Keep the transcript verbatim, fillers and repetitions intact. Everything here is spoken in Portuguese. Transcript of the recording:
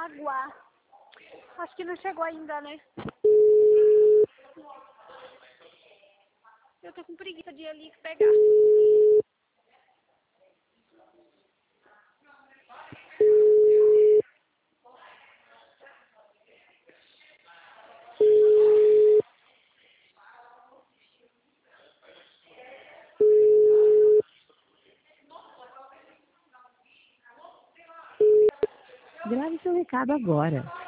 água. Acho que não chegou ainda, né? Eu tô com preguiça de ir ali pegar. Grave seu recado agora.